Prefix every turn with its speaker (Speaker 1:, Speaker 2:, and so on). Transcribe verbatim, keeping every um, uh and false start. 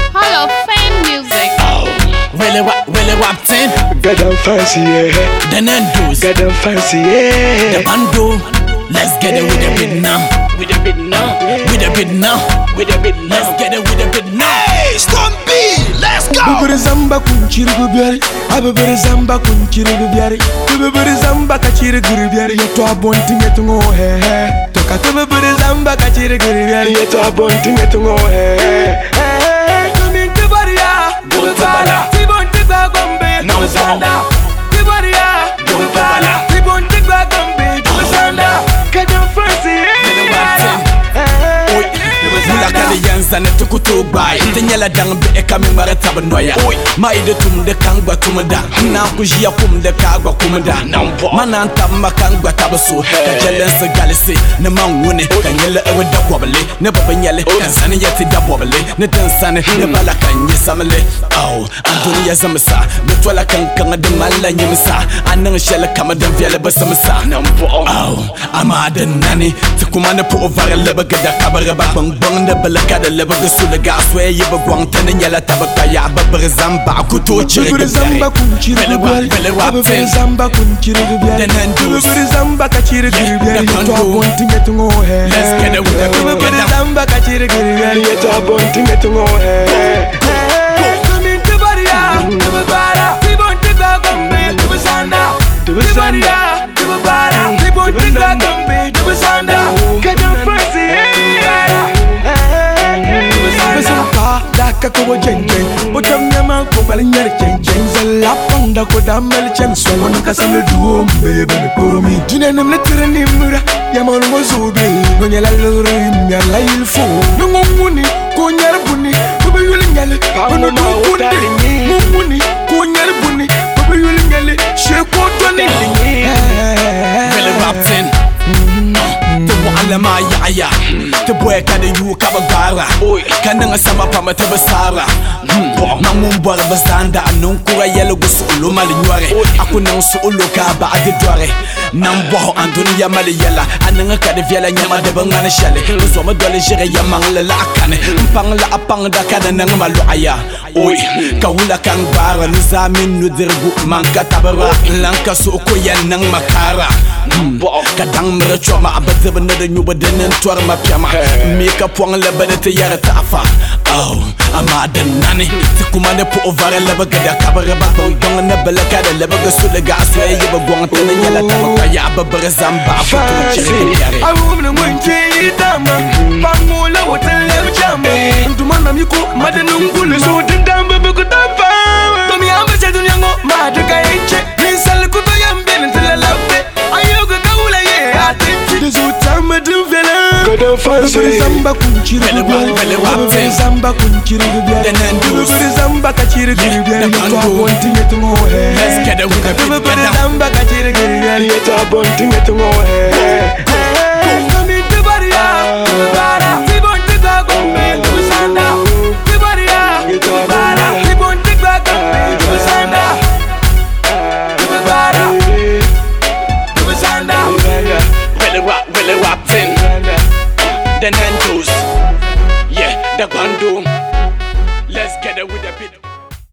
Speaker 1: Hall of Fame music.
Speaker 2: Oh, really what, really what thing?
Speaker 3: Got them fancy, yeah.
Speaker 2: The Nando's,
Speaker 3: Got them fancy, yeah.
Speaker 2: the bando. Let's get it with a bit now. With a bit now. With a bit now. With a bit now. Let's get it with a bit now. Hey, Stone B, let's go.
Speaker 3: Bubur zamba kunchiri gubiari, abubur zamba kunchiri gubiari, bubur zamba kachiri gubiari. Yeto abonti yeto ngo he he. Toka bubur zamba kachiri gubiari. Yeto abonti yeto ngo he he. Kuminti baria, gubala. Tibonti ba gombe, gubala. Tibaria, gubala. Tibonti ba gombe, gubala. Kadam fancy.
Speaker 2: Yanza ne tukutu bai Tinyala dang be e kami mara taba noya Ma ide tum de kangba tumada Na kujia kum de kagwa kumada Mana antama kangba tabasu Ka jelense galisi Ne mangune Ka nyele ewe da wabale Ne baba nyele Ka zani yeti da wabale Ne dansane Ne bala kanye samale Oh, Andoni ya zamasa Ne twala kankanga de mala nyemisa Anang shele kama den vyele basamasa Oh, amade nani Tikumane po ovare leba gada kabare ba bang bang ne bala kada leba gasula gaswe yeba gwangtane nyala tabaka ya babar zamba kuto chire
Speaker 3: bubur zamba kunchiri gubiari, abubur zamba kunchiri gubiari, bubur zamba kachiri gubiari. Yeto abonti yeto ngo he he.
Speaker 2: Let's get it with a
Speaker 3: bubur zamba kachiri gubiari. Yeto abonti yeto ngo he he. Kuminti baria, tibara, tibonti ba gombe, tibusanda, tibusanda, tibara, tibonti ba gombe, tibusanda. Kadam fancy. Kako jenjen, utam nyama ko balinyar jenjen. Zalla panda ko damel chen so won kasam duom bebe me poromi. Dine nem le treni mura, yamal mo zobe. No nyala lore mi ala il fo. No ngoni ko nyar buni, ko be yul nyale. No no kuni, ngoni ko nyar buni, ko be yul nyale. She ko toni.
Speaker 2: Really rapping. The Walama Yaya, the boy can you cover gara. Kananga sama pama tabasara. Mamumba bazanda, Nunkura yellow solo malinware. Akuna solo kaba adidware. Nambo Antonia Maliela, Ananga de Viela Yama de Bangana Shelley. Soma Dolly Jere Yamang la Kane, Pangla Apang da Kadananga Maluaya. Oi, Kaula Kangara, Nizamin Nudirbu, Manka Tabara, Lanka Sokoyan Nang Makara. Kadang merechoma abadze benede nyubeden ntwar mapiama Mika puang lebede yara tafa Oh, amade nani Tikumane po ovare leba gada kabare ba Bang ne bele kada leba gasule gaswe Yeba gwantene nyala tabaka ya babere zamba Futu chiri kiyare
Speaker 3: Awumne mwenche idama Pangula woten lebe chambe Ntumana miko made nungule So dindambe buku tapa Tomi amba chetu nyango Maduka enche Ninsal kuto yambe Nintele labe Kadam fancy. Zamba kunchiri gubiari, abubur zamba kunchiri gubiari, bubur zamba kachiri gubiari. Yeto abonti yeto ngo he he.
Speaker 2: Let's get it with a bit
Speaker 3: bubur zamba kachiri gubiari. Yeto abonti yeto ngo he